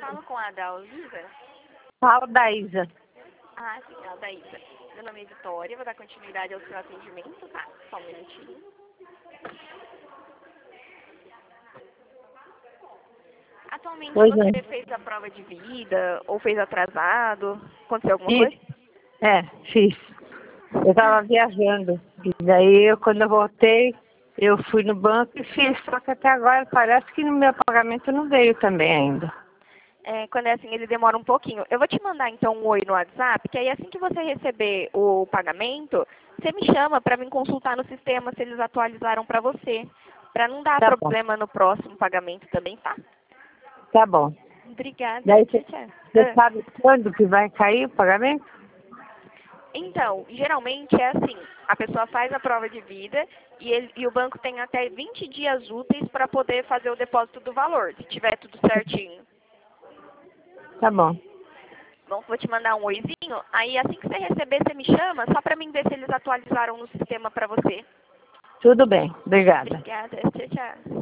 Fala com a Dalisa. Fala da Isa. Ah, sim, a Daísa. Meu nome é Vitória, vou dar continuidade ao seu atendimento, tá? Só um minutinho. Atualmente Pois você é. fez a prova de vida ou fez atrasado? Aconteceu alguma coisa? Fiz. Eu estava viajando. E daí, quando eu voltei, eu fui no banco e fiz. Só que até agora parece que no meu pagamento não veio também ainda. Quando é assim, ele demora um pouquinho. Eu vou te mandar então um oi no WhatsApp, que aí assim que você receber o pagamento, você me chama para vir consultar no sistema se eles atualizaram para você. Para não dar Tá bom. problema no próximo pagamento também, tá? Tá bom. Obrigada. Daí Tchau, você tchau. sabe quando que vai cair o pagamento? Então, geralmente é assim, a pessoa faz a prova de vida e o banco tem até 20 dias úteis para poder fazer o depósito do valor, se tiver tudo certinho. Tá bom. Bom, vou te mandar um oizinho, aí assim que você receber, você me chama, só para mim ver se eles atualizaram no sistema para você. Tudo bem. Obrigada. Obrigada, tchau, tchau.